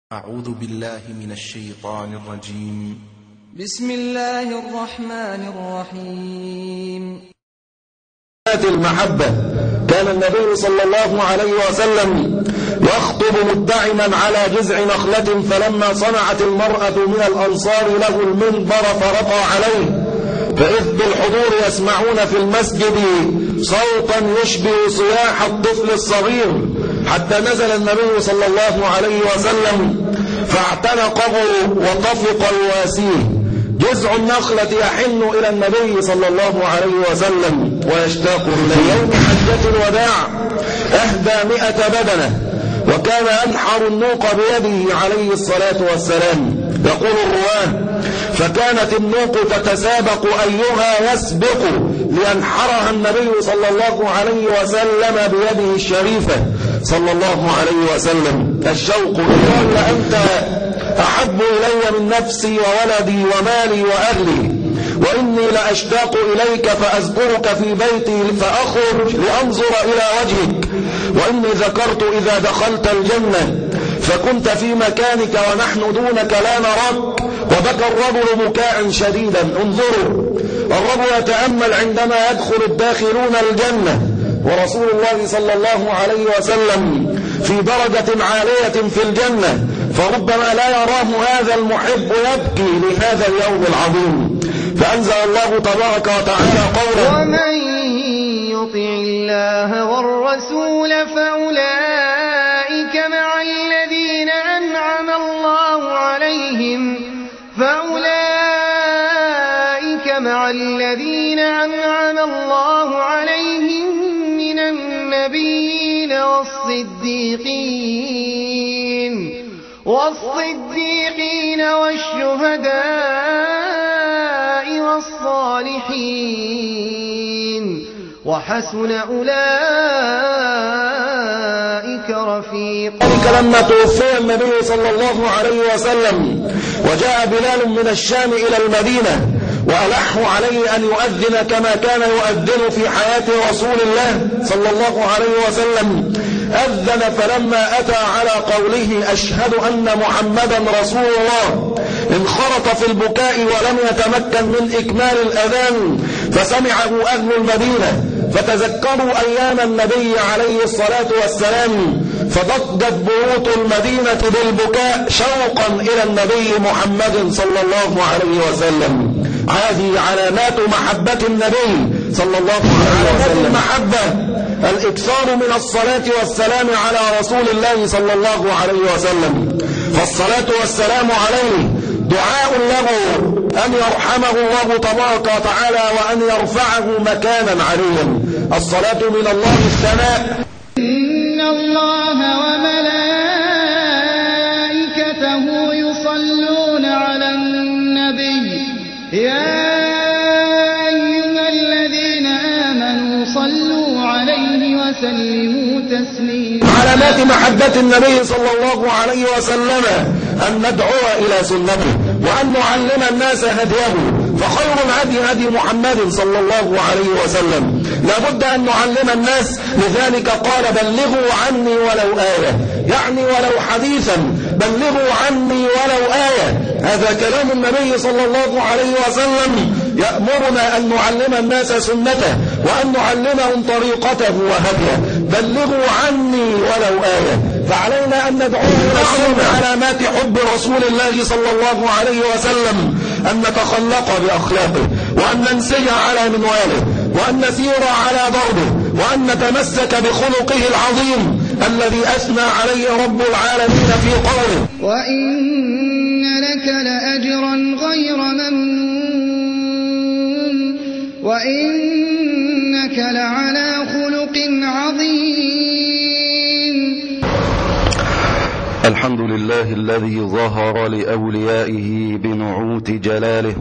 أعوذ بالله من الشيطان الرجيم. بسم الله الرحمن الرحيم. المحبة كان النبي صلى الله عليه وسلم يخطب مدعما على جذع نخلة، فلما صنعت المرأة من الأنصار له المنبر فرقى عليه، فإذ بالحضور يسمعون في المسجد صوتا يشبه صياح الطفل الصغير، حتى نزل النبي صلى الله عليه وسلم فاعتنقه وطفق يواسيه. جذع النخلة يحن إلى النبي صلى الله عليه وسلم ويشتاق إليه. يوم حجة الوداع أهدى 100 بدنة، وكان أنحر النوق بيده عليه الصلاة والسلام. يقول الرواه: فكانت النوق تتسابق أيها يسبق لينحرها النبي صلى الله عليه وسلم بيده الشريفة صلى الله عليه وسلم. الشوق قال: أنت أحب إلي من نفسي وولدي ومالي وأهلي، وإني لأشتاق إليك فأذكرك في بيتي فأخرج لأنظر إلى وجهك، وإني ذكرت إذا دخلت الجنة فكنت في مكانك ونحن دونك لا نراك. وبكى الرجل بكاء شديدا. انظروا، الرجل يتأمل عندما يدخل الداخلون الجنة ورسول الله صلى الله عليه وسلم في درجة عالية في الجنة، فربما لا يراه هذا المحب يبكي لهذا اليوم العظيم. فأنزل الله تبارك وتعالى قوله: ومن يطع الله والرسول فأولئك مع الذين أنعم الله عليهم من النبيين والصديقين والشهداء والصالحين، وحسن أولئك رفيقا. لما توفي النبي صلى الله عليه وسلم وجاء بلال من الشام إلى المدينة وألحوا عليه أن يؤذن كما كان يؤذن في حياة رسول الله صلى الله عليه وسلم. أذن، فلما أتى على قوله أشهد أن محمدا رسول الله انخرط في البكاء ولم يتمكن من إكمال الأذان، فسمعه أهل المدينة فتذكروا أيام النبي عليه الصلاة والسلام، فضجت بيوت المدينة بالبكاء شوقا إلى النبي محمد صلى الله عليه وسلم. هذه علامات محبة النبي صلى الله عليه وسلم. المحبة الإكثار من الصلاة والسلام على رسول الله صلى الله عليه وسلم، فالصلاة والسلام عليه دعاء له أن يرحمه الله تبارك وتعالى وأن يرفعه مكانا عليا. الصلاة من الله الثناء. إن الله وملائكته يصلون على النبي يا أيها الذين آمنوا صلوا عليه وسلموا تسليما. علامات محبة النبي صلى الله عليه وسلم أن ندعو إلى سنته وأن نعلم الناس هديه، فخير الهدي هدي محمد صلى الله عليه وسلم. لابد أن نعلم الناس، لذلك قال بلغوا عني ولو آية، يعني ولو حديثا، بلغوا عني ولو آية. هذا كلام النبي صلى الله عليه وسلم يأمرنا أن نعلم الناس سنته وأن نعلمهم طريقته وهديه. بلغوا عني ولو آية، فعلينا أن ندعو إلى علامات حب رسول الله صلى الله عليه وسلم أن نتخلق بأخلاقه، وأن ننسج على منواله، وأن نسير على ضربه، وأن نتمسك بخلقه العظيم الذي أثنى عليه رب العالمين في قوله: وإن لك لأجرا غير ممنون وإنك لعلى خلق عظيم. الحمد لله الذي ظهر لأوليائه بنعوت جلاله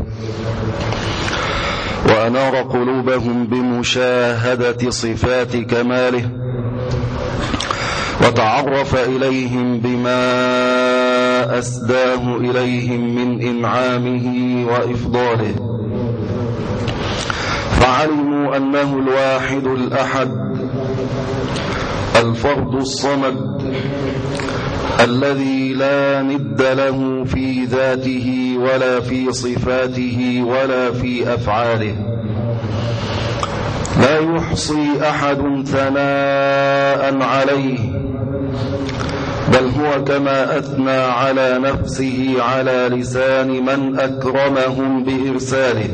وأنار قلوبهم بمشاهدة صفات كماله، وتعرف إليهم بما أسداه إليهم من إنعامه وإفضاله، فعلموا أنه الواحد الأحد الفرد الصمد الذي لا ند له في ذاته ولا في صفاته ولا في أفعاله، لا يحصي أحد ثناء عليه، بل هو كما أثنى على نفسه على لسان من أكرمهم بإرساله.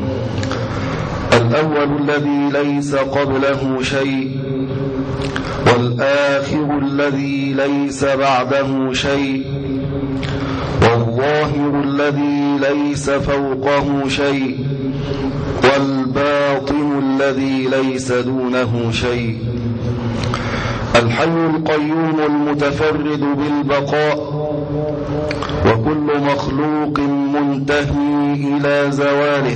الأول الذي ليس قبله شيء، والآخر الذي ليس بعده شيء، والظاهر الذي ليس فوقه شيء، والباطن الذي ليس دونه شيء، الحي القيوم المتفرد بالبقاء، وكل مخلوق منتهي إلى زواله،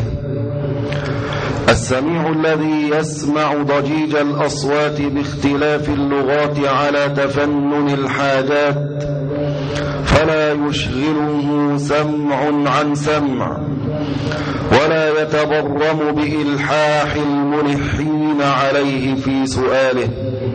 السميع الذي يسمع ضجيج الأصوات باختلاف اللغات على تفنن الحاجات، فلا يشغله سمع عن سمع، ولا يتبرم بإلحاح الملحين عليه في سؤاله،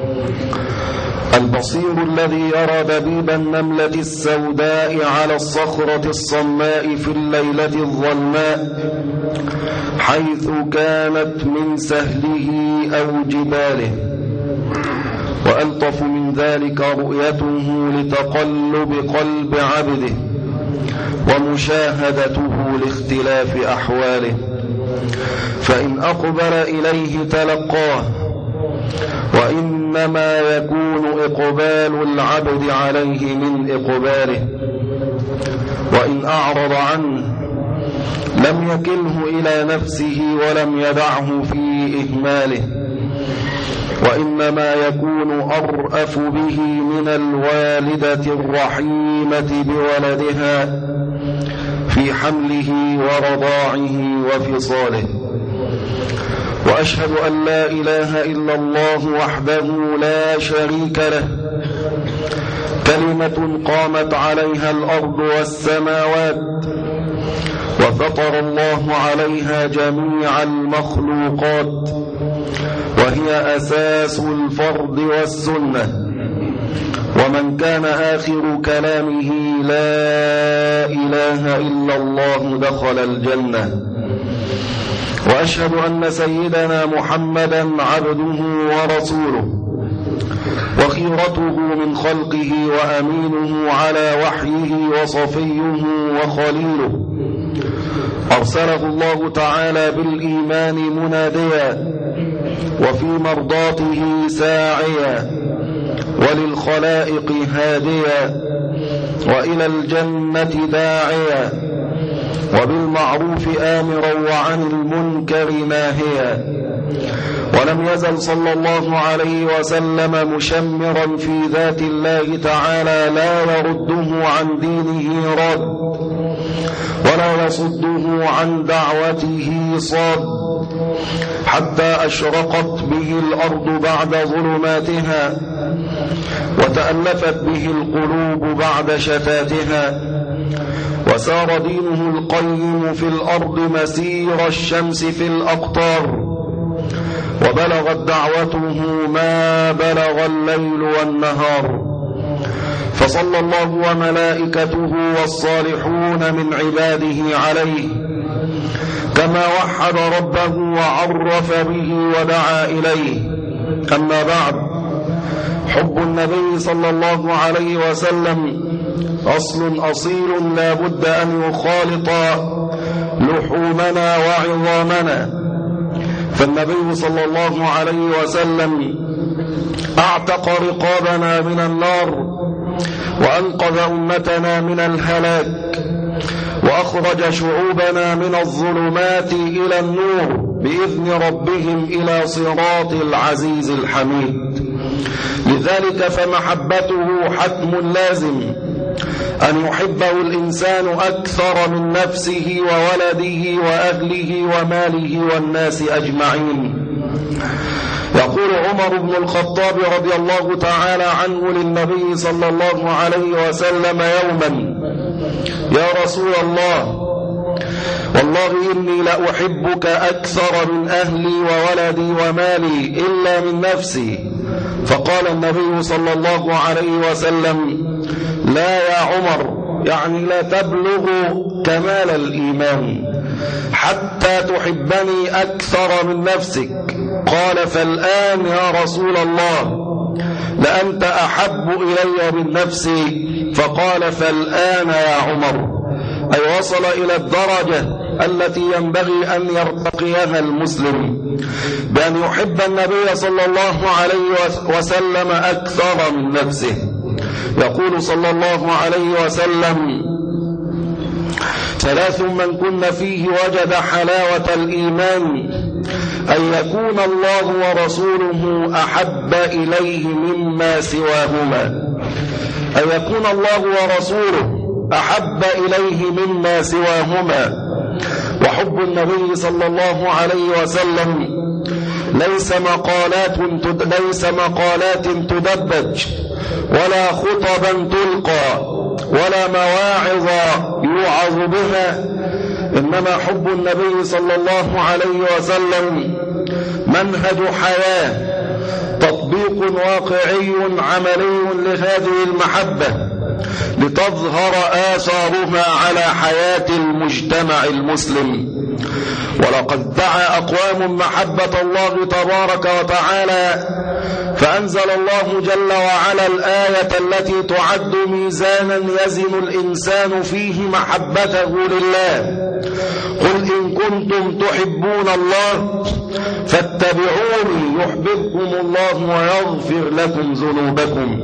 البصير الذي يرى دبيب النملة السوداء على الصخرة الصماء في الليلة الظلماء حيث كانت من سهله أو جباله، وألطف من ذلك رؤيته لتقلب قلب عبده ومشاهدته لاختلاف أحواله، فإن أقبل إليه تلقاه، وإنما يكون إقبال العبد عليه من إقباله، وإن أعرض عنه لم يكله إلى نفسه ولم يدعه في إهماله، وإنما يكون أرأف به من الوالدة الرحيمة بولدها في حمله ورضاعه وفصاله. وأشهد أن لا إله إلا الله وحده لا شريك له، كلمة قامت عليها الأرض والسماوات، وفطر الله عليها جميع المخلوقات، وهي أساس الفرض والسنة، ومن كان آخر كلامه لا إله إلا الله دخل الجنة. وأشهد أن سيدنا محمدا عبده ورسوله، وخيرته من خلقه وأمينه على وحيه وصفيه وخليله، أرسله الله تعالى بالإيمان مناديا، وفي مرضاته ساعيا، وللخلائق هاديا، وإلى الجنة داعيا، وبالمعروف آمرا وعن المنكر ناهيا. ولم يزل صلى الله عليه وسلم مشمرا في ذات الله تعالى لا يرده عن دينه رد، ولا يصده عن دعوته صاد، حتى أشرقت به الأرض بعد ظلماتها، وتألفت به القلوب بعد شتاتها، وسار دينه القيم في الأرض مسير الشمس في الأقطار، وبلغت دعوته ما بلغ الليل والنهار. فصلى الله وملائكته والصالحون من عباده عليه، كما وحد ربه وعرف به ودعا إليه. أما بعد، حب النبي صلى الله عليه وسلم أصل أصيل لا بد أن يخالط لحومنا وعظامنا، فالنبي صلى الله عليه وسلم أعتق رقابنا من النار، وأنقذ أمتنا من الهلاك، وأخرج شعوبنا من الظلمات إلى النور بإذن ربهم إلى صراط العزيز الحميد. لذلك فمحبته حتم لازم، أن يحبه الإنسان أكثر من نفسه وولده وأهله وماله والناس أجمعين. يقول عمر بن الخطاب رضي الله تعالى عنه للنبي صلى الله عليه وسلم يوما: يا رسول الله، والله إني لأحبك أكثر من أهلي وولدي ومالي إلا من نفسي. فقال النبي صلى الله عليه وسلم: لا يا عمر، يعني لا تبلغ كمال الإيمان حتى تحبني أكثر من نفسك. قال فالآن يا رسول الله لأنت أحب إلي من نفسي. فقال فالآن يا عمر، أي وصل إلى الدرجة التي ينبغي أن يرتقيها المسلم، بأن يحب النبي صلى الله عليه وسلم أكثر من نفسه. يقول صلى الله عليه وسلم: ثلاث من كن فيه وجد حلاوة الإيمان: أن يكون الله ورسوله أحب إليه مما سواهما. أن يكون الله ورسوله أحب إليه مما سواهما. وحب النبي صلى الله عليه وسلم ليس مقالات تدبج، ولا خطبا تلقى، ولا مواعظ يوعظ بها، إنما حب النبي صلى الله عليه وسلم منهج حياة، تطبيق واقعي عملي لهذه المحبة لتظهر آثارها على حياة المجتمع المسلم. ولقد دعا أقوام محبة الله تبارك وتعالى، فأنزل الله جل وعلا الآية التي تعد ميزانا يزن الإنسان فيه محبته لله: قل إن كنتم تحبون الله فاتبعوني يحببكم الله ويغفر لكم ذنوبكم.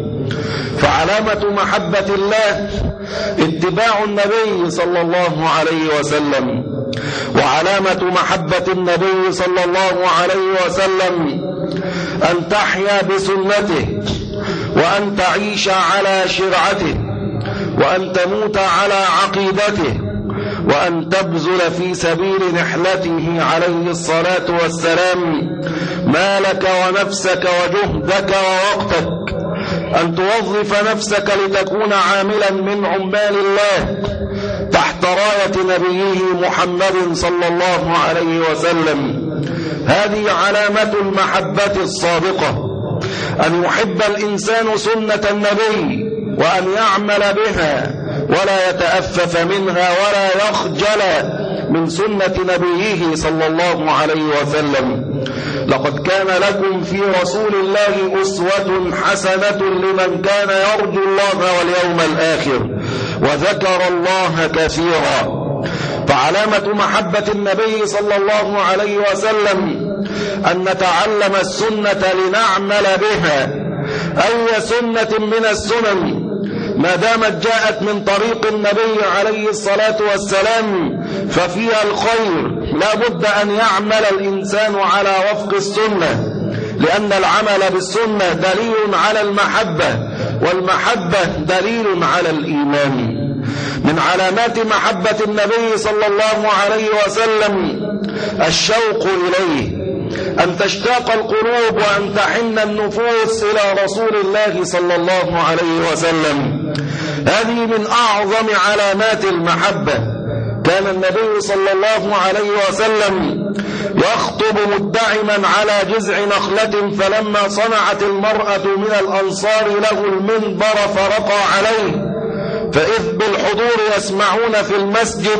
فعلامة محبة الله اتباع النبي صلى الله عليه وسلم، وعلامة محبة النبي صلى الله عليه وسلم أن تحيا بسنته، وأن تعيش على شرعته، وأن تموت على عقيدته، وأن تبذل في سبيل نحلته عليه الصلاة والسلام مالك ونفسك وجهدك ووقتك، أن توظف نفسك لتكون عاملا من عمال الله تحت راية نبيه محمد صلى الله عليه وسلم. هذه علامة المحبة الصادقة، أن يحب الإنسان سنة النبي وأن يعمل بها ولا يتأفف منها ولا يخجل من سنة نبيه صلى الله عليه وسلم. لقد كان لكم في رسول الله أسوة حسنة لمن كان يرجو الله واليوم الآخر وذكر الله كثيرا. فعلامة محبة النبي صلى الله عليه وسلم أن نتعلم السنة لنعمل بها. أي سنة من السنن ما دامت جاءت من طريق النبي عليه الصلاة والسلام ففيها الخير، لا بد أن يعمل الإنسان على وفق السنة، لأن العمل بالسنة دليل على المحبة، والمحبة دليل على الإيمان. من علامات محبة النبي صلى الله عليه وسلم الشوق إليه، أن تشتاق القلوب وأن تحن النفوس إلى رسول الله صلى الله عليه وسلم. هذه من أعظم علامات المحبة. كان النبي صلى الله عليه وسلم يخطب مدعما على جذع نخلة، فلما صنعت المرأة من الأنصار له المنبر فرقى عليه، فإذ بالحضور يسمعون في المسجد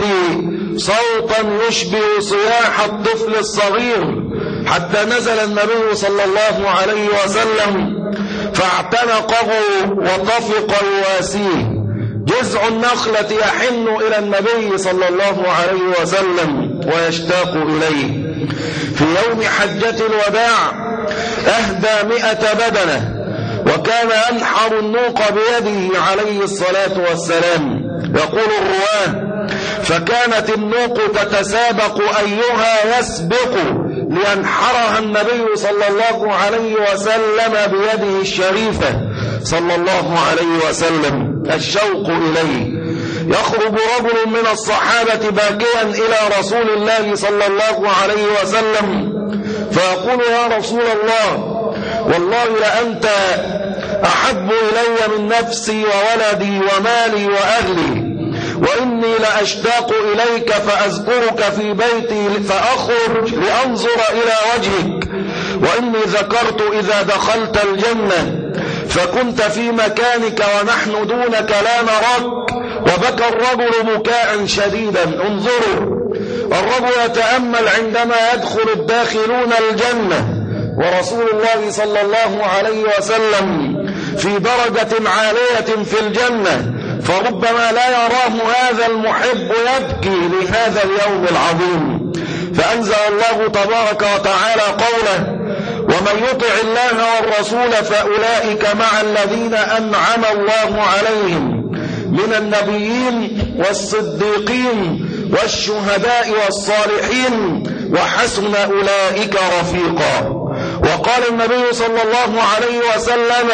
صوتا يشبه صياح الطفل الصغير، حتى نزل النبي صلى الله عليه وسلم فاعتنقه وطفق يواسيه. جذع النخلة يحن إلى النبي صلى الله عليه وسلم ويشتاق إليه. في يوم حجة الوداع أهدى 100 بدنة، وكان ينحر النوق بيده عليه الصلاة والسلام. يقول الرواه: فكانت النوق تتسابق أيها يسبق لينحرها النبي صلى الله عليه وسلم بيده الشريفة صلى الله عليه وسلم. الشوق إليه. يخرج رجل من الصحابة باكيا إلى رسول الله صلى الله عليه وسلم فيقول: يا رسول الله، والله لأنت أحب إلي من نفسي وولدي ومالي وأهلي، وإني لأشتاق إليك فأذكرك في بيتي فأخرج لأنظر إلى وجهك، وإني ذكرت إذا دخلت الجنة فكنت في مكانك ونحن دونك لا نراك. وبكى الرجل بكاء شديدا. انظروا، الرجل يتأمل عندما يدخل الداخلون الجنة ورسول الله صلى الله عليه وسلم في درجة عالية في الجنة، فربما لا يراه هذا المحب يبكي لهذا اليوم العظيم. فأنزل الله تبارك وتعالى قوله: ومن يطع الله والرسول فأولئك مع الذين أنعم الله عليهم من النبيين والصديقين والشهداء والصالحين وحسن أولئك رفيقا. وقال النبي صلى الله عليه وسلم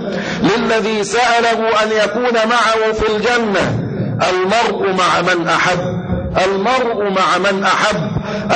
للذي سأله أن يكون معه في الجنة: المرء مع من أحب، المرء مع من أحب.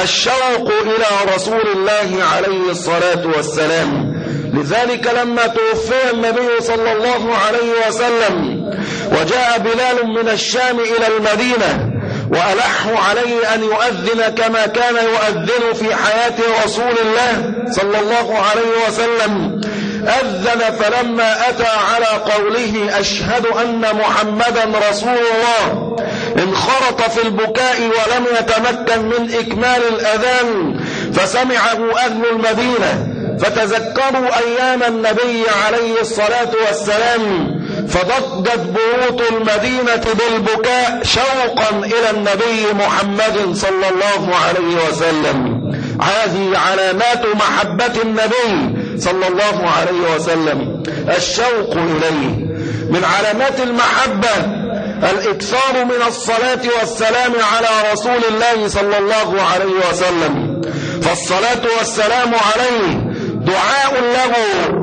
الشوق إلى رسول الله عليه الصلاة والسلام. لذلك لما توفي النبي صلى الله عليه وسلم وجاء بلال من الشام إلى المدينة وألحوا عليه أن يؤذن كما كان يؤذن في حياة رسول الله صلى الله عليه وسلم، أذن. فلما أتى على قوله: أشهد أن محمدا رسول الله، انخرط في البكاء ولم يتمكن من إكمال الأذان، فسمعه أهل المدينة فتذكروا أيام النبي عليه الصلاة والسلام، فضجت بيوت المدينة بالبكاء شوقا إلى النبي محمد صلى الله عليه وسلم. هذه علامات محبة النبي صلى الله عليه وسلم، الشوق إليه. من علامات المحبة الإكثار من الصلاة والسلام على رسول الله صلى الله عليه وسلم، فالصلاة والسلام عليه دعاء له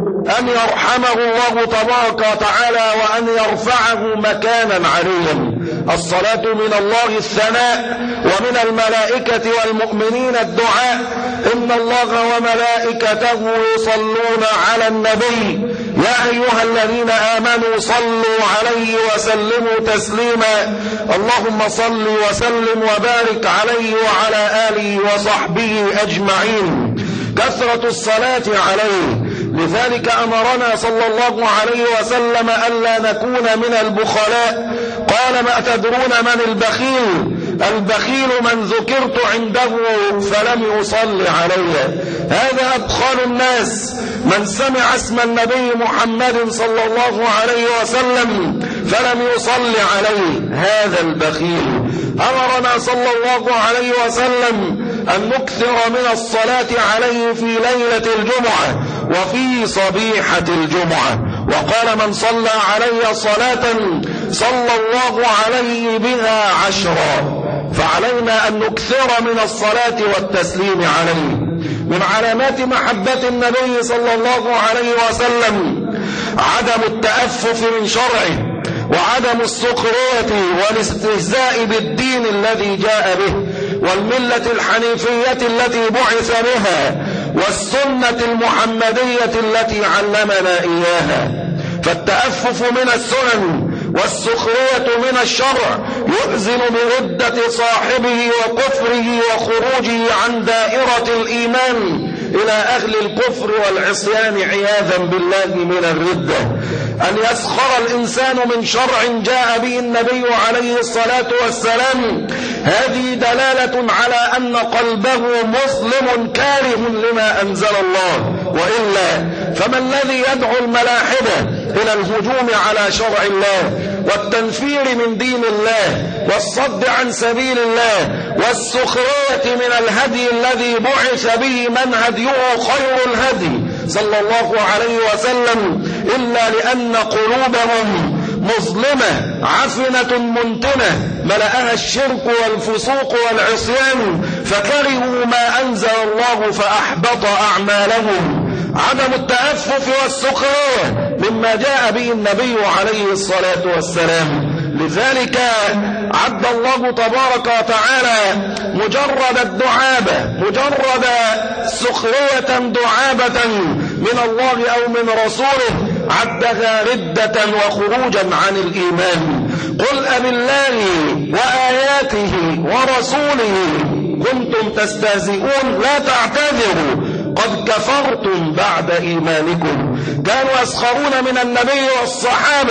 أن يرحمه الله تبارك وتعالى وأن يرفعه مكانا عليا. الصلاة من الله الثناء، ومن الملائكة والمؤمنين الدعاء. إن الله وملائكته يصلون على النبي يا أيها الذين آمنوا صلوا عليه وسلموا تسليما. اللهم صل وسلم وبارك عليه وعلى آله وصحبه أجمعين. كثرة الصلاة عليه. لذلك أمرنا صلى الله عليه وسلم ألا نكون من البخلاء. قال: ما تدرون من البخيل؟ البخيل من ذكرت عنده فلم يصلي علي. هذا أبخل الناس، من سمع اسم النبي محمد صلى الله عليه وسلم فلم يصلي عليه، هذا البخيل. أمرنا صلى الله عليه وسلم أن نكثر من الصلاة عليه في ليلة الجمعة وفي صبيحة الجمعة. وقال: من صلى علي صلاة صلى الله عليه بها 10. فعلينا أن نكثر من الصلاة والتسليم عليه. من علامات محبة النبي صلى الله عليه وسلم عدم التأفف من شرعه، وعدم السخرية والاستهزاء بالدين الذي جاء به، والملة الحنيفية التي بعث بها، والسنة المحمدية التي علمنا إياها. فالتأفف من السنن والسخرية من الشرع يؤذن بردة صاحبه وكفره وخروجه عن دائرة الإيمان إلى أهل الكفر والعصيان عياذا بالله من الردة. أن يسخر الإنسان من شرع جاء به النبي عليه الصلاة والسلام، هذه دلالة على أن قلبه مسلم كاره لما أنزل الله، وإلا فما الذي يدعو الملاحدة إلى الهجوم على شرع الله والتنفير من دين الله والصد عن سبيل الله والسخرية من الهدي الذي بعث به من هديه خير الهدي صلى الله عليه وسلم، إلا لأن قلوبهم مظلمة عفنة منتنة ملأها الشرك والفسوق والعصيان، فكرهوا ما أنزل الله فأحبط أعمالهم. عدم التأفف والسخرية مما جاء به النبي عليه الصلاة والسلام. لذلك عد الله تبارك وتعالى مجرد الدعابة، مجرد سخرية دعابة من الله أو من رسوله، عدها ردة وخروجا عن الإيمان. قل أبالله وآياته ورسوله كنتم تستهزئون لا تعتذروا قد كفرتم بعد إيمانكم. كانوا يسخرون من النبي والصحابة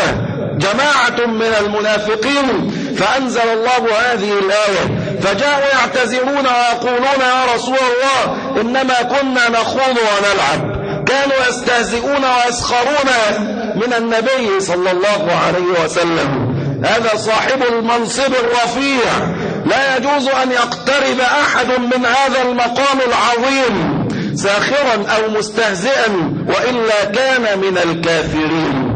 جماعة من المنافقين، فأنزل الله هذه الآية فجاءوا يعتذرون ويقولون يا رسول الله إنما كنا نخوض ونلعب. كانوا يستهزئون ويسخرون من النبي صلى الله عليه وسلم. هذا صاحب المنصب الرفيع لا يجوز أن يقترب أحد من هذا المقام العظيم ساخرا أو مستهزئا، وإلا كان من الكافرين.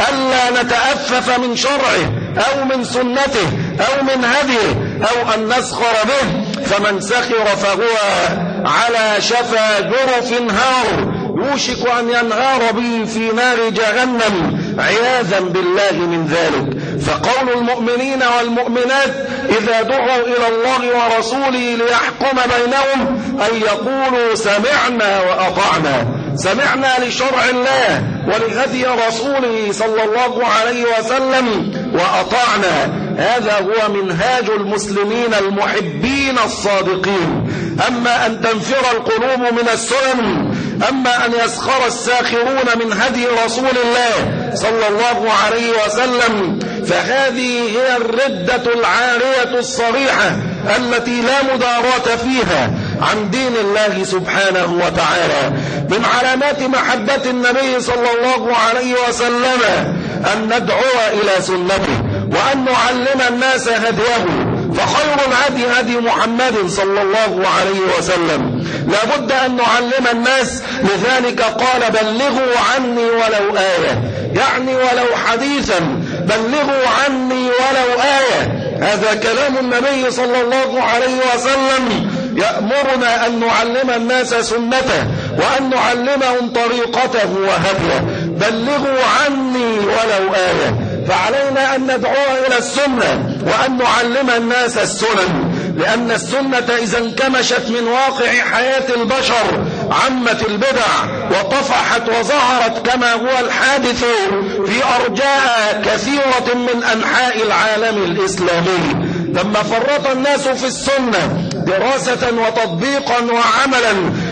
ألا نتأفف من شرعه أو من سنته أو من هديه أو أن نسخر به، فمن سخر فهو على شفا جرف هار يوشك أن ينهار به في نار جهنم عياذا بالله من ذلك. فقول المؤمنين والمؤمنات إذا دعوا إلى الله ورسوله ليحكم بينهم أن يقولوا سمعنا وأطعنا، سمعنا لشرع الله ولهدي رسوله صلى الله عليه وسلم وأطعنا. هذا هو منهاج المسلمين المحبين الصادقين. أما أن تنفر القلوب من السنن، أما أن يسخر الساخرون من هدي رسول الله صلى الله عليه وسلم، فهذه هي الردة العارية الصريحة التي لا مداراة فيها عن دين الله سبحانه وتعالى. من علامات محبة النبي صلى الله عليه وسلم أن ندعو إلى سنته وأن نعلم الناس هديه، فخير الهدي هدي محمد صلى الله عليه وسلم. لا بد أن نعلم الناس، لذلك قال بلغوا عني ولو آية، يعني ولو حديثا، بلغوا عني ولو آية. هذا كلام النبي صلى الله عليه وسلم يأمرنا أن نعلم الناس سنته وأن نعلمهم طريقته وهديه. بلغوا عني ولو آية. فعلينا أن ندعو إلى السنة وأن نعلم الناس السنن، لأن السنة إذا انكمشت من واقع حياة البشر عمت البدع وطفحت وظهرت كما هو الحادث في أرجاء كثيرة من أنحاء العالم الإسلامي. لما فرط الناس في السنة دراسة وتطبيقا وعملا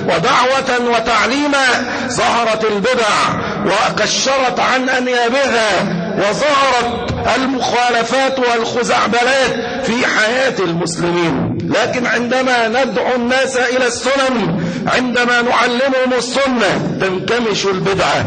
ودعوة وتعليما، ظهرت البدع وكشرت عن أنيابها، وظهرت المخالفات والخزعبلات في حياة المسلمين. لكن عندما ندعو الناس إلى السنن، عندما نعلمهم السنة، تنكمش البدعة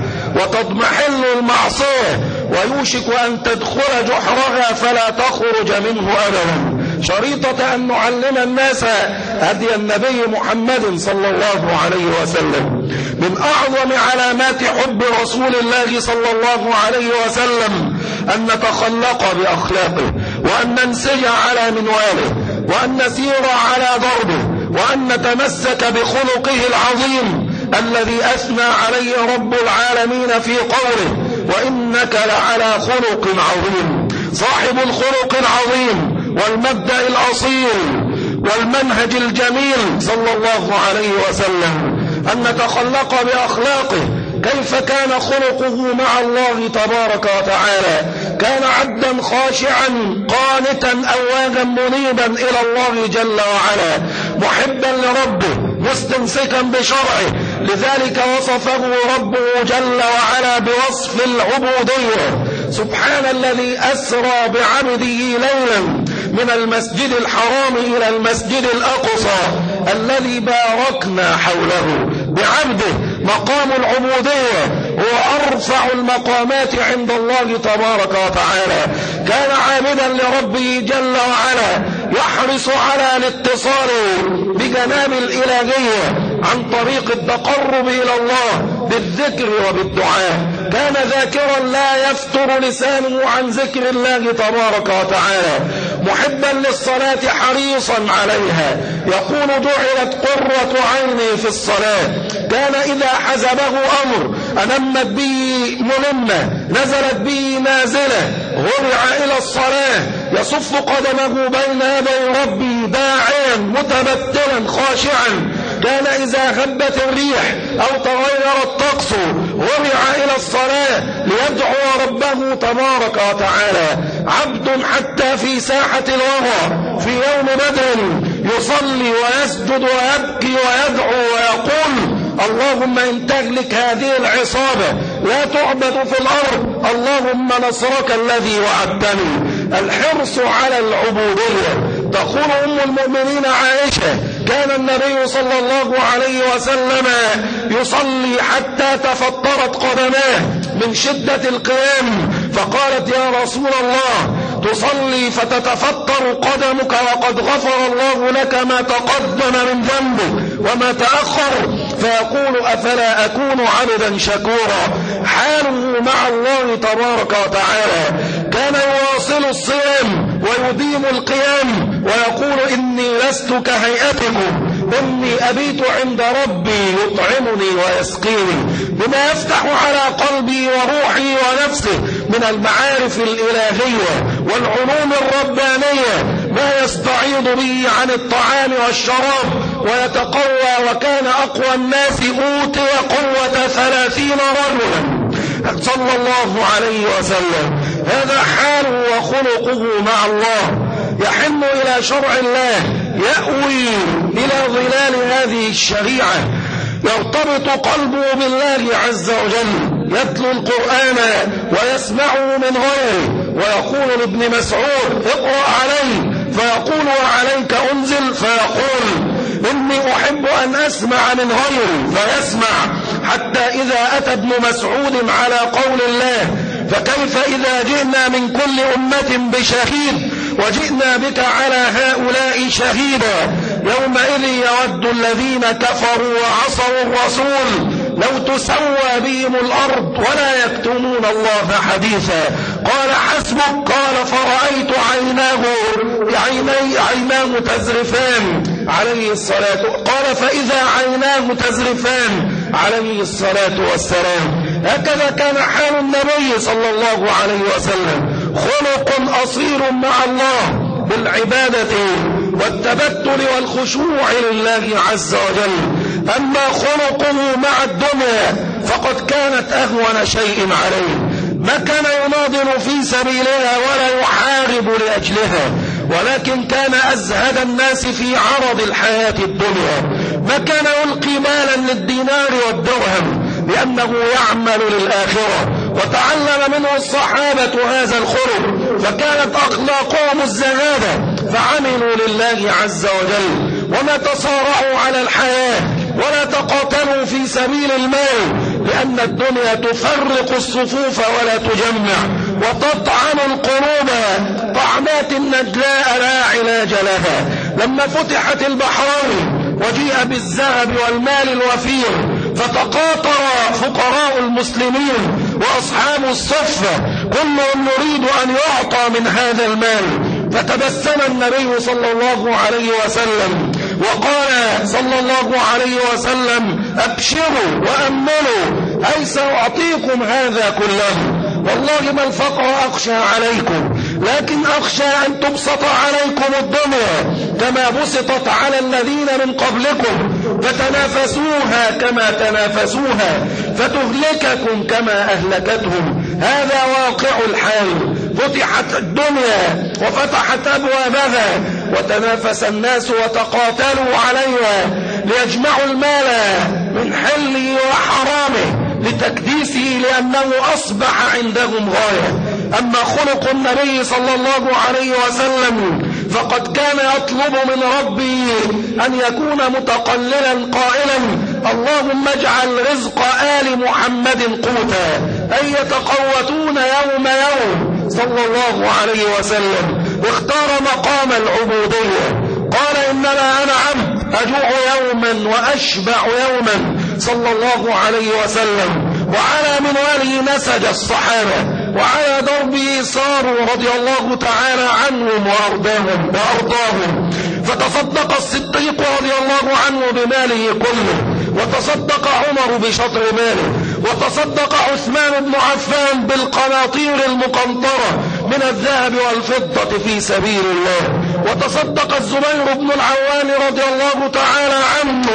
وتضمحل المعصية ويوشك أن تدخل جحرها فلا تخرج منه أبدا. شريطة أن نعلم الناس هدي النبي محمد صلى الله عليه وسلم. من أعظم علامات حب رسول الله صلى الله عليه وسلم أن نتخلق بأخلاقه، وأن ننسج على منواله، وأن نسير على ضربه، وأن نتمسك بخلقه العظيم الذي أثنى عليه رب العالمين في قوله وإنك لعلى خلق عظيم. صاحب الخلق العظيم والمبدأ الأصيل والمنهج الجميل صلى الله عليه وسلم أن نتخلق بأخلاقه. كيف كان خلقه مع الله تبارك وتعالى؟ كان عبدا خاشعا قانتا أوادا منيبا إلى الله جل وعلا، محبا لربه مستمسكا بشرعه. لذلك وصفه ربه جل وعلا بوصف العبودية. سبحان الذي أسرى بعبده ليلا من المسجد الحرام إلى المسجد الأقصى الذي باركنا حوله. بعبده مقام العبودية هو أرفع المقامات عند الله تبارك وتعالى. كان عابدا لربه جل وعلا يحرص على الاتصال بجناب الإلهية عن طريق التقرب إلى الله بالذكر وبالدعاء. كان ذاكرا لا يفتر لسانه عن ذكر الله تبارك وتعالى، محبا للصلاة حريصا عليها. يقول جعلت قرة عيني في الصلاة. كان إذا حزبه أمر أنمت به ملمة، نزلت به نازلة، غرع إلى الصلاة يصف قدمه بين يدي ربه داعيا متبتلا خاشعا. كان إذا هبت الريح أو تغير الطقس غرع إلى الصلاة ليدعو ربه تبارك وتعالى. عبد حتى في ساحة الوغى في يوم بدر يصلي ويسجد ويبكي ويدعو ويقول اللهم إن تهلك هذه العصابة لا تعبد في الأرض، اللهم نصرك الذي وعدتني. الحرص على العبودية. تقول أم المؤمنين عائشة: كان النبي صلى الله عليه وسلم يصلي حتى تفطرت قدماه من شدة القيام، فقالت: يا رسول الله، تصلي فتتفطر قدمك وقد غفر الله لك ما تقدم من ذنبك وما تأخر؟ فيقول: أفلا أكون عبدا شكورا؟ حاله مع الله تبارك وتعالى. كان يواصل الصيام ويديم القيام ويقول: إني لست كهيئتكم، إني أبيت عند ربي يطعمني ويسقيني. بما يفتح على قلبي وروحي ونفسي من المعارف الإلهية والعلوم الربانية ما يستعيض به عن الطعام والشراب ويتقوى. وكان أقوى الناس أوتي قوة 30 رجلا صلى الله عليه وسلم. هذا حاله وخلقه مع الله، يحن إلى شرع الله، يأوي إلى ظلال هذه الشريعة، يرتبط قلبه بالله عز وجل، يتلو القرآن ويسمعه من غيره، ويقول لابن مسعود: اقرأ علي، فيقول: وعليك أنزل، فيقول: إني أحب أن أسمع من غيري، فيسمع. حتى إذا أتى ابن مسعود على قول الله: فكيف إذا جئنا من كل أمة بشهيد وجئنا بك على هؤلاء شهيدا؟ يومئذ يود الذين كفروا وعصوا الرسول لو تسوى بهم الأرض ولا يكتمون الله حديثا. قال: حسبك. قال: فرأيت عيناه تزرفان عليه الصلاة. قال: فإذا عيناه تزرفان عليه الصلاة والسلام. هكذا كان حال النبي صلى الله عليه وسلم، خلق أصيل مع الله بالعبادة والتبتل والخشوع لله عز وجل. أما خلقه مع الدنيا فقد كانت أهون شيء عليه، ما كان يناضل في سبيلها ولا يحارب لأجلها، ولكن كان أزهد الناس في عرض الحياة الدنيا. ما كان يلقي مالا للدينار والدرهم لأنه يعمل للآخرة. وتعلم منه الصحابة هذا الخلق، فكانت أخلاقهم الزهادة، فعملوا لله عز وجل، وما تصارعوا على الحياة ولا تقاتلوا في سبيل المال، لأن الدنيا تفرق الصفوف ولا تجمع وتطعن القلوب طعنات ندلاء لا علاج لها. لما فتحت البحرين وجيء بالذهب والمال الوفير فتقاطر فقراء المسلمين وأصحاب الصفة كلهم يريد أن يعطى من هذا المال، فتبسم النبي صلى الله عليه وسلم وقال صلى الله عليه وسلم: أبشروا وأملوا، أي سأعطيكم هذا كله، والله ما الفقر أخشى عليكم، لكن أخشى أن تبسط عليكم الدنيا كما بسطت على الذين من قبلكم فتنافسوها كما تنافسوها فتهلككم كما أهلكتهم. هذا واقع الحال. فتحت الدنيا وفتحت أبوابها وتنافس الناس وتقاتلوا عليها ليجمعوا المال من حله وحرامه لتكديسه، لأنه أصبح عندهم غاية. أما خلق النبي صلى الله عليه وسلم فقد كان يطلب من ربه أن يكون متقللا قائلا: اللهم اجعل رزق آل محمد قوتا، أي يتقوتون يوم يوم صلى الله عليه وسلم. اختار مقام العبودية، قال: إنما أنا عبد أجوع يوما وأشبع يوما صلى الله عليه وسلم. وعلى منواله نسج الصحابة، وعلى دربه صاروا رضي الله تعالى عنهم وأرضاهم. فتصدق الصديق رضي الله عنه بماله كله، وتصدق عمر بشطر ماله، وتصدق عثمان بن عفان بالقناطير المقنطرة من الذهب والفضة في سبيل الله، وتصدق الزبير بن العوام رضي الله تعالى عنه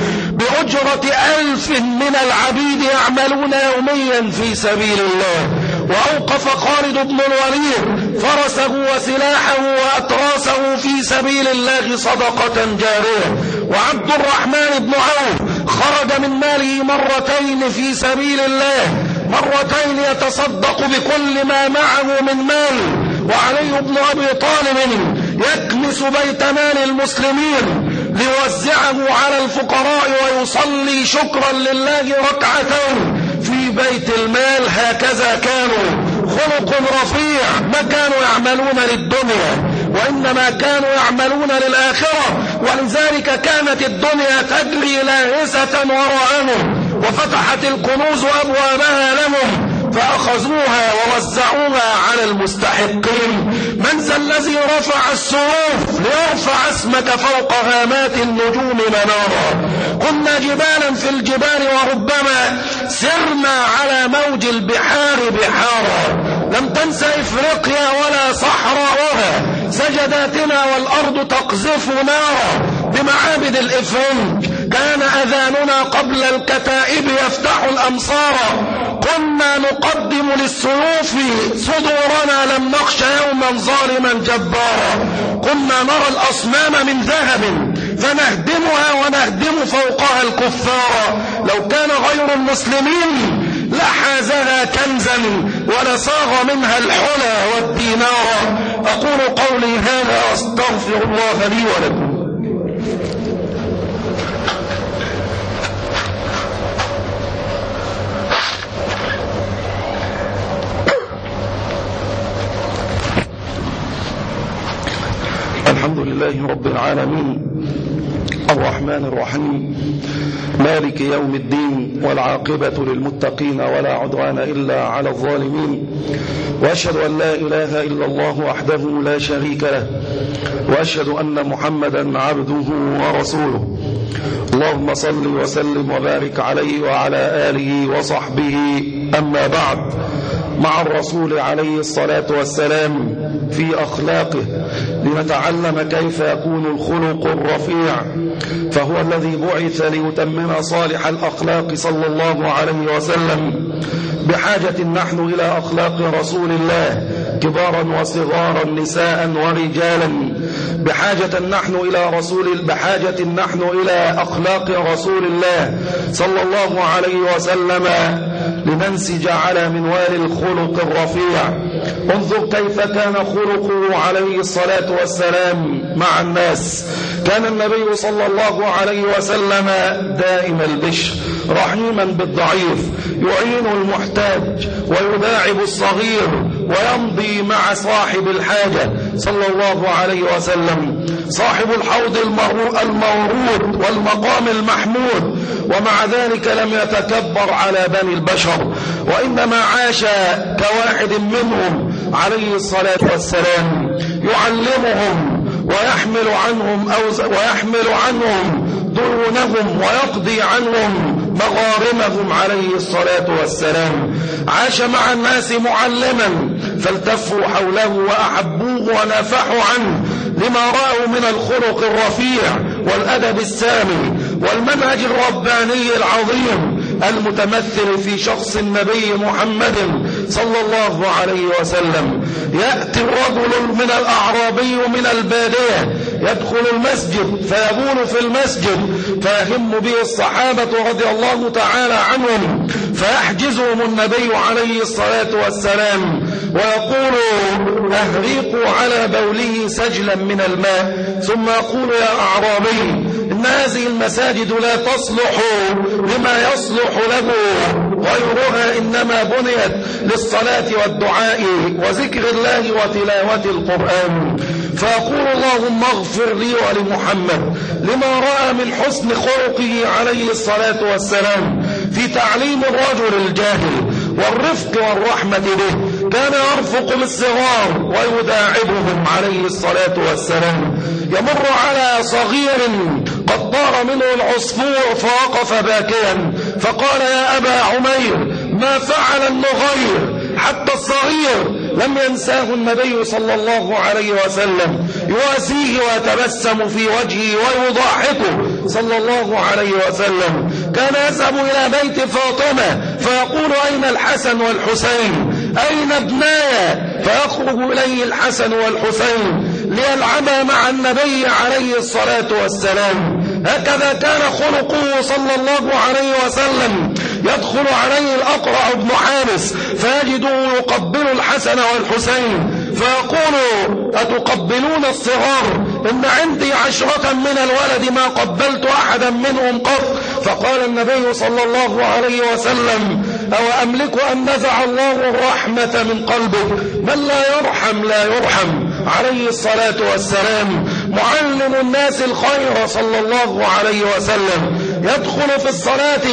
بأجرة 1000 من العبيد يعملون يوميا في سبيل الله. وأوقف خالد بن الوليد فرسه وسلاحه وأتراسه في سبيل الله صدقة جارية. وعبد الرحمن بن عوف خرج من ماله مرتين في سبيل الله، مرتين يتصدق بكل ما معه من مال، وعلي بن أبي طالب يكنس بيت مال المسلمين ليوزعه على الفقراء ويصلي شكرا لله ركعتين في بيت المال. هكذا كانوا، خلق رفيع، ما كانوا يعملون للدنيا وإنما كانوا يعملون للآخرة، ولذلك كانت الدنيا تجري لاهسة وراءهم، وفتحت الكنوز أبوابها لهم فأخذوها ووزعوها على المستحقين. من ذا الذي رفع السيوف ليرفع اسمك فوق هامات النجوم منارا؟ كنا جبالا في الجبال وربما سرنا على موج البحار بحارا. لم تنس إفريقيا ولا صحراءها، سجداتنا والأرض تقذف نارا بمعابد الإفرنج. كان أذاننا قبل الكتائب يفتح الأمصار. كنا نقدم للسيوف صدورنا، لم نخش يوما ظالما جبارا. كنا نرى الأصنام من ذهب فنهدمها ونهدم فوقها الكفار. لو كان غير المسلمين لحازها كنزا ولصاغ منها الحلى والدينار. أقول قولي هذا واستغفر الله لي ولكم. الحمد لله رب العالمين، الرحمن الرحيم، مالك يوم الدين، والعاقبة للمتقين ولا عدوان إلا على الظالمين، وأشهد أن لا إله إلا الله وحده لا شريك له، وأشهد أن محمدا عبده ورسوله. اللهم صل وسلم وبارك عليه وعلى آله وصحبه. أما بعد، مع الرسول عليه الصلاة والسلام في أخلاقه لنتعلم كيف يكون الخلق الرفيع، فهو الذي بعث ليتمم صالح الأخلاق صلى الله عليه وسلم. بحاجة نحن إلى أخلاق رسول الله، كبارا وصغارا، نساء ورجالا. بحاجة نحن إلى أخلاق رسول الله صلى الله عليه وسلم لننسج على منوال الخلق الرفيع. انظر كيف كان خلقه عليه الصلاة والسلام مع الناس. كان النبي صلى الله عليه وسلم دائم البشر، رحيما بالضعيف، يعين المحتاج ويداعب الصغير، ويمضي مع صاحب الحاجة صلى الله عليه وسلم، صاحب الحوض المورود والمقام المحمود. ومع ذلك لم يتكبر على بني البشر، وإنما عاش كواحد منهم عليه الصلاة والسلام، يعلمهم ويحمل عنهم دونهم ويقضي عنهم مغارمهم عليه الصلاة والسلام. عاش مع الناس معلما، فالتفوا حوله وأحبوه ونافحوا عنه لما رأوا من الخلق الرفيع والأدب السامي والمنهج الرباني العظيم المتمثل في شخص النبي محمد صلى الله عليه وسلم. يأتي الرجل من الأعرابي من البادية يدخل المسجد فيبول في المسجد، فيهم به الصحابة رضي الله تعالى عنهم، فيحجزهم النبي عليه الصلاة والسلام ويقول: أهريقوا على بوله سجلا من الماء. ثم يقول: يا أعرابي، إن هذه المساجد لا تصلح لما يصلح له غيرها، إنما بنيت للصلاة والدعاء وذكر الله وتلاوة القرآن. فيقول: اللهم اغفر لي ولمحمد لما رأى من حسن خلقه عليه الصلاة والسلام في تعليم الرجل الجاهل والرفق والرحمة به. كان يرفق بالصغار ويداعبهم عليه الصلاة والسلام. يمر على صغير قد طار منه العصفور فوقف باكيا، فقال: يا أبا عمير، ما فعل النغير؟ حتى الصغير لم ينساه النبي صلى الله عليه وسلم، يواسيه ويتبسم في وجهه ويضاحكه صلى الله عليه وسلم. كان يذهب إلى بيت فاطمة فيقول: أين الحسن والحسين؟ أين ابنايا؟ فيخرج إليه الحسن والحسين ليلعبا مع النبي عليه الصلاة والسلام. هكذا كان خلقه صلى الله عليه وسلم. يدخل عليه الأقرع بن حابس فيجده يقبل الحسن والحسين فيقول: أتقبلون الصغار؟ إن عندي 10 من الولد ما قبلت أحدا منهم قط. فقال النبي صلى الله عليه وسلم: أو أملك أن نزع الله الرحمة من قلبه؟ من لا يرحم لا يرحم. عليه الصلاة والسلام معلم الناس الخير صلى الله عليه وسلم يدخل في الصلاة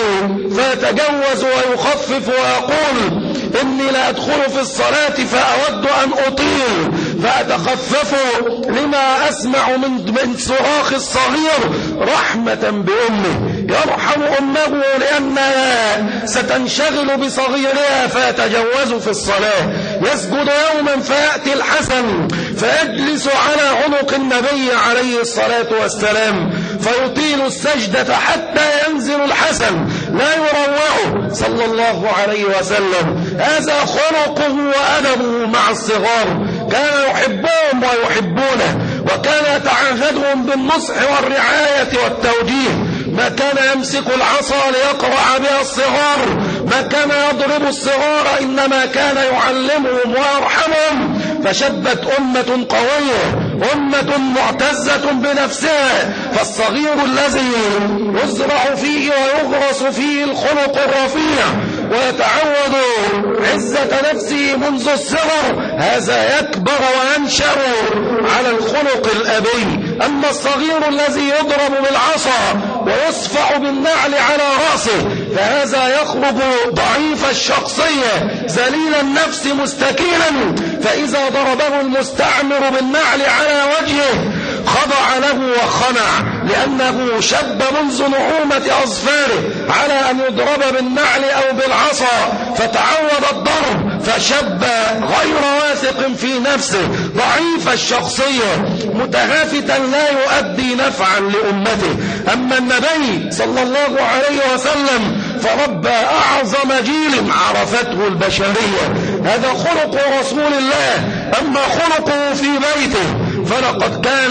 فيتجوز ويخفف ويقول: إني لا أدخل في الصلاة فأود أن أطيل فأتخفف لما أسمع من صراخ الصغير رحمة بأمه. يرحم أمه لأنها ستنشغل بصغيرها فيتجوز في الصلاة. يسجد يوما فيأتي الحسن فيجلس على عنق النبي عليه الصلاة والسلام فيطيل السجدة حتى ينزل الحسن لا يروعه صلى الله عليه وسلم. هذا خلقه وأدبه مع الصغار. كان يحبهم ويحبونه، وكان يتعهدهم بالنصح والرعاية والتوجيه. ما كان يمسك العصا ليقرع بها الصغار، ما كان يضرب الصغار، إنما كان يعلمهم ويرحمهم. فشبت أمة قوية، أمة معتزة بنفسها. فالصغير الذي يزرع فيه ويغرس فيه الخلق الرفيع ويتعود عزة نفسه منذ الصغر، هذا يكبر وينشأ على الخلق الأبي. أما الصغير الذي يضرب بالعصا ويصفع بالنعل على رأسه فهذا يخرج ضعيف الشخصية ذليل النفس مستكينا، فإذا ضربه المستعمر بالنعل على وجهه خضع له وخنع، لأنه شب منذ نعومة أظفاره على أن يضرب بالنعل أو بالعصا فتعود الضرب فشب غير واثق في نفسه ضعيف الشخصية متهافتا لا يؤدي نفعا لأمته. أما النبي صلى الله عليه وسلم فربى أعظم جيل عرفته البشرية. هذا خلق رسول الله. أما خلقه في بيته فلقد كان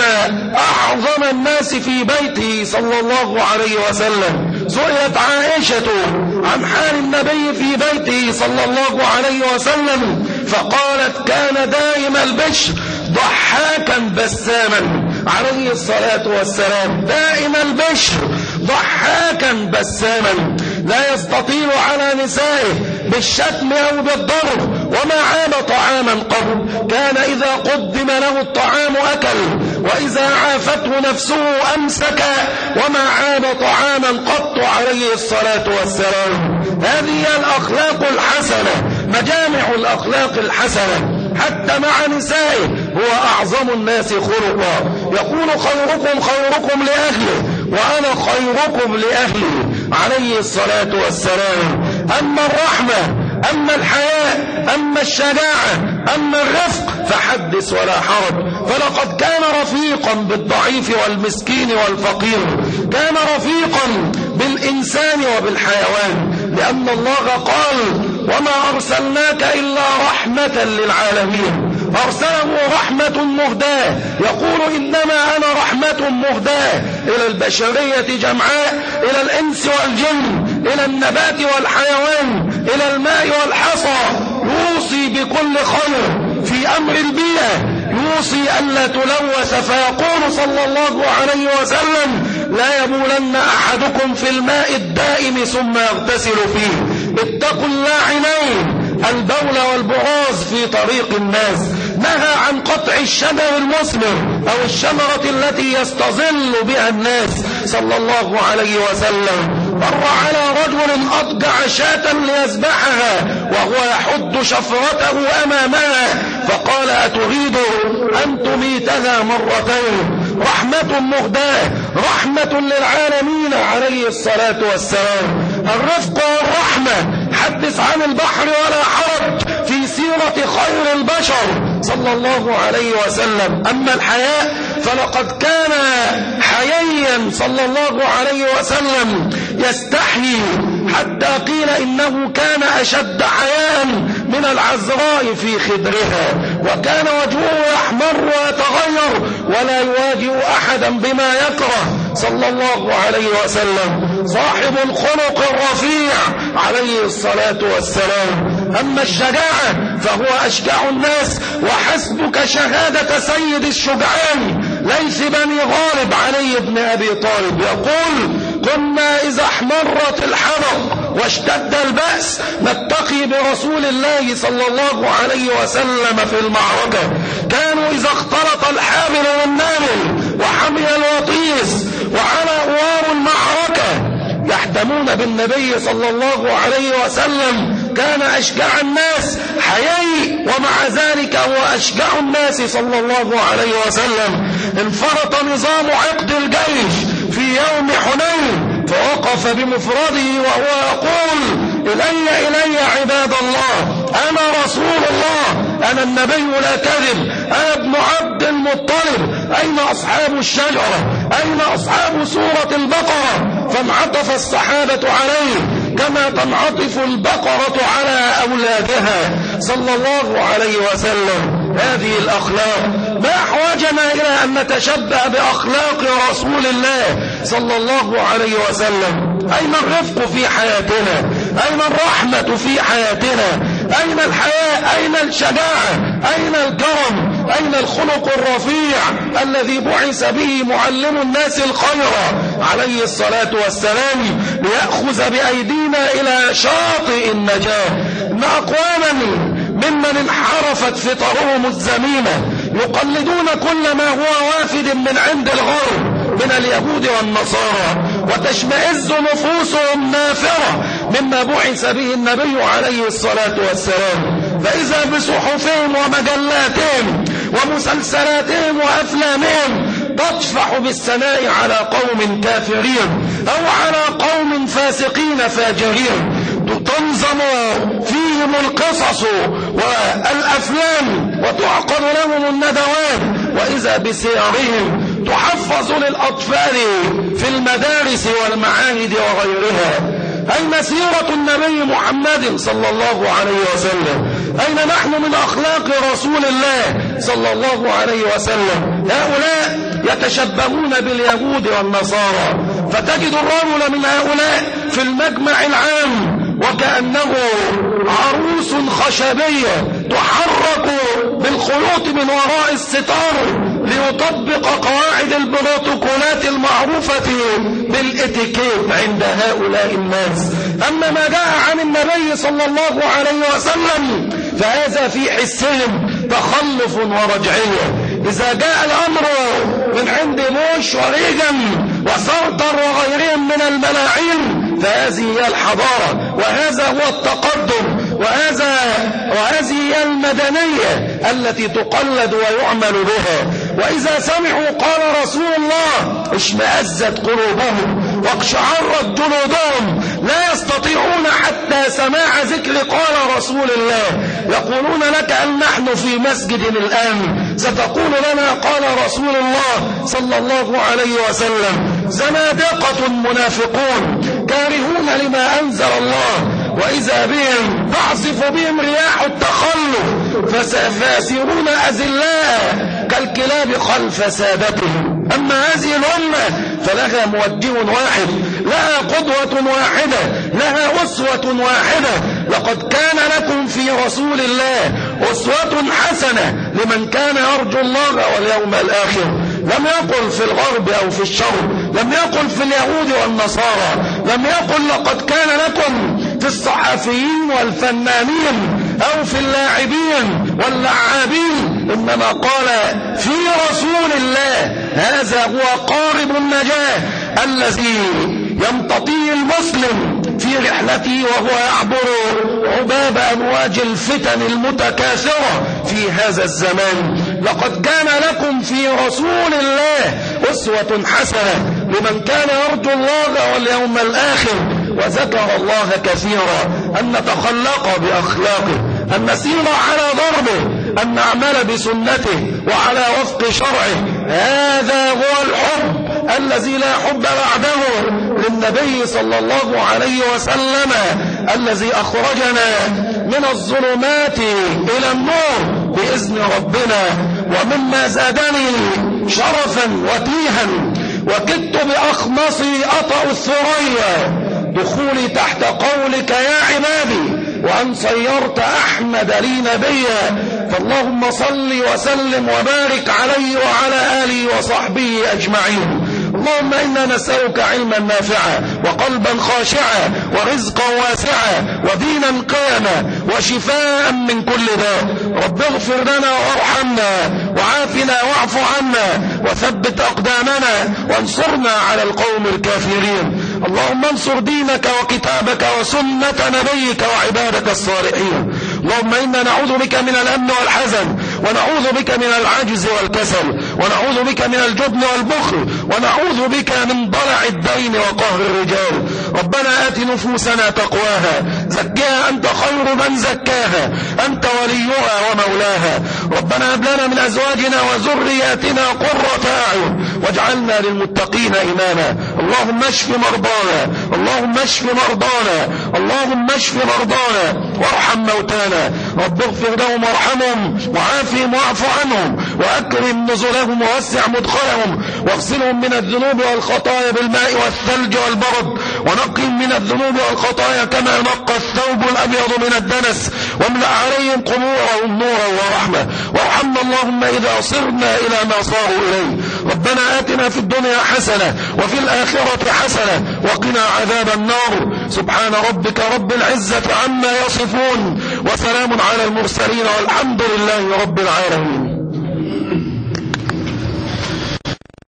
أعظم الناس في بيته صلى الله عليه وسلم. سئلت عائشة عن حال النبي في بيته صلى الله عليه وسلم فقالت: كان دائم البشر ضحاكا بساما عليه الصلاة والسلام. دائم البشر ضحاكا بساما لا يستطيل على نسائه بالشتم أو بالضرب، وما عاب طعاما قط. كان إذا قدم له الطعام أكل، وإذا عافته نفسه أمسك، وما عاب طعاما قط عليه الصلاة والسلام. هذه الأخلاق الحسنة، مجامع الأخلاق الحسنة. حتى مع نسائه هو أعظم الناس خلقا. يقول: خيركم خيركم لأهله وأنا خيركم لأهلي عليه الصلاة والسلام. أما الرحمة، أما الحياء، أما الشجاعة، أما الرفق فحدث ولا حرج. فلقد كان رفيقا بالضعيف والمسكين والفقير، كان رفيقا بالإنسان وبالحيوان، لأن الله قال: وما أرسلناك إلا رحمة للعالمين. أرسله رحمة مهداة. يقول: إنما أنا رحمة مهداة إلى البشرية جمعاء، إلى الإنس والجن، إلى النبات والحيوان، إلى الماء والحصى. يوصي بكل خير في أمر البيئة، يوصي ألا تلوث. فيقول صلى الله عليه وسلم: لا يبولن أحدكم في الماء الدائم ثم يغتسل فيه. اتقوا اللاعنين البول والبراز في طريق الناس. نهى عن قطع الشجر المثمر أو الشجرة التي يستظل بها الناس صلى الله عليه وسلم. مر على رجل أضجع شاة ليذبحها وهو يحد شفرته أمامها فقال: أتريد أن تميتها مرتين؟ رحمة مهداة، رحمة للعالمين عليه الصلاة والسلام. الرفق والرحمة. حدث عن البحر ولا حرج في سيرة خير البشر صلى الله عليه وسلم. أما الحياء فلقد كان حييا صلى الله عليه وسلم يستحيي، حتى قيل إنه كان أشد حياء من العذراء في خدرها، وكان وجهه يحمر ويتغير ولا يواجه أحدا بما يكره صلى الله عليه وسلم، صاحب الخلق الرفيع عليه الصلاة والسلام. أما الشجاعة فهو أشجع الناس، وحسبك شهادة سيد الشجعان ليث بني غالب علي بن أبي طالب يقول: كنا إذا احمرت الحرق واشتد البأس نتقي برسول الله صلى الله عليه وسلم في المعركة. كانوا إذا اختلط الحابل والنامل وحمي الوطيس وعلى أوار المعركة يحتمون بالنبي صلى الله عليه وسلم. كان أشجع الناس حيي، ومع ذلك هو أشجع الناس صلى الله عليه وسلم. انفرط نظام عقد الجيش في يوم حنين فوقف بمفرده وهو يقول: إلي عباد الله، أنا رسول الله، أنا النبي لا كذب، أنا ابن عبد المطلب. أين أصحاب الشجرة؟ أين أصحاب سورة البقرة؟ فانعطف الصحابة عليه كما تنعطف البقرة على أولادها صلى الله عليه وسلم. هذه الأخلاق ما أحوجنا إلى أن نتشبه بأخلاق رسول الله صلى الله عليه وسلم. أين الرفق في حياتنا؟ أين الرحمة في حياتنا؟ أين الحياء؟ أين الشجاعة؟ أين الكرم؟ أين الخلق الرفيع الذي بعث به معلم الناس الخير عليه الصلاة والسلام ليأخذ بأيدينا إلى شاطئ النجاة؟ إن أقواما ممن انحرفت فطرهم الذميمة يقلدون كل ما هو وافد من عند الغرب من اليهود والنصارى، وتشمئز نفوسهم نافرة مما بعث به النبي عليه الصلاة والسلام. فإذا بصحفهم ومجلاتهم ومسلسلاتهم وأفلامهم تطفح بالثناء على قوم كافرين أو على قوم فاسقين فاجرين، تنظم فيهم القصص والأفلام وتعقد لهم الندوات، وإذا بسيرهم تحفظ للأطفال في المدارس والمعاهد وغيرها. أين سيرة النبي محمد صلى الله عليه وسلم؟ أين نحن من أخلاق رسول الله صلى الله عليه وسلم؟ هؤلاء يتشبهون باليهود والنصارى، فتجد الرجل من هؤلاء في المجمع العام وكأنه عروس خشبية تحرك بالخيوط من وراء الستار ليطبق قواعد البروتوكولات المعروفة بالاتيكيت عند هؤلاء الناس. أما ما جاء عن النبي صلى الله عليه وسلم فهذا في حسهم تخلف ورجعية. إذا جاء الأمر من عند بوش وريغان وسارتر وغيرهم من الملاعين فهذه هي الحضارة، وهذا هو التقدم، وهذه هي المدنية التي تقلد ويعمل بها. وإذا سمعوا قال رسول الله اشمأزت قلوبهم واقشعرت جلودهم، لا يستطيعون حتى سماع ذكر قال رسول الله. يقولون لك أن نحن في مسجد الآن ستقول لنا قال رسول الله صلى الله عليه وسلم. زنادقة منافقون كارهون لما أنزل الله، وإذا بهم تعصف بهم رياح التخلف فسيرون أذلاء كالكلاب خلف سادتهم. أما هذه الأمة فلها موجه واحد، لها قدوة واحدة، لها أسوة واحدة. لقد كان لكم في رسول الله أسوة حسنة لمن كان يرجو الله واليوم الآخر. لم يقل في الغرب أو في الشرق، لم يقل في اليهود والنصارى، لم يقل لقد كان لكم في الصحفيين والفنانين أو في اللاعبين واللعابين، إنما قال في رسول الله. هذا هو قارب النجاة الذي يمتطيه المسلم في رحلته وهو يعبر عباب أمواج الفتن المتكاثرة في هذا الزمان. لقد كان لكم في رسول الله أسوة حسنة لمن كان يرجو الله واليوم الآخر وذكر الله كثيرا. أن نتخلق بأخلاقه، أن نسير على ضربه، أن نعمل بسنته وعلى وفق شرعه. هذا هو الحب الذي لا حب بعده للنبي صلى الله عليه وسلم، الذي أخرجنا من الظلمات إلى النور بإذن ربنا. ومما زادني شرفا وتيها وكدت بأخمصي أطأ الثريا دخولي تحت قولك يا عبادي وأن صيرت أحمد لي نبيا. فاللهم صل وسلم وبارك عليه وعلى آله وصحبه أجمعين. اللهم إنا نسألك علما نافعا وقلبا خاشعا ورزقا واسعا ودينا قيما وشفاء من كل داء. رب اغفر لنا وارحمنا وعافنا واعف عنا وثبت أقدامنا وانصرنا على القوم الكافرين. اللهم انصر دينك وكتابك وسنة نبيك وعبادك الصالحين. اللهم إنا نعوذ بك من الأمن والحزن ونعوذ بك من العجز والكسل ونعوذ بك من الجبن والبخل ونعوذ بك من ضلع الدين وقهر الرجال. ربنا آت نفوسنا تقواها زكاها أنت خير من زكاها أنت وليها ومولاها. ربنا هب لنا من أزواجنا وذرياتنا قرة أعين واجعلنا للمتقين إماما. اللهم اشف مرضانا اللهم اشف مرضانا اللهم اشف مرضانا وارحم موتانا. رب اغفر لهم وارحمهم وعافهم واعف عنهم وأكرم نزلهم ووسع مدخلهم واغسلهم من الذنوب والخطايا بالماء والثلج والبرد ونقهم من الذنوب والخطايا كما ينقى الثوب الأبيض من الدنس واملأ عليهم قبورهم نورا ورحمة. وارحمنا اللهم إذا صرنا إلى ما صاروا إليه. ربنا آتنا في الدنيا حسنة وفي الآخرة حسنة وقنا عذاب النار. سبحان ربك رب العزة عما يصفون وسلام على المرسلين والحمد لله رب العالمين.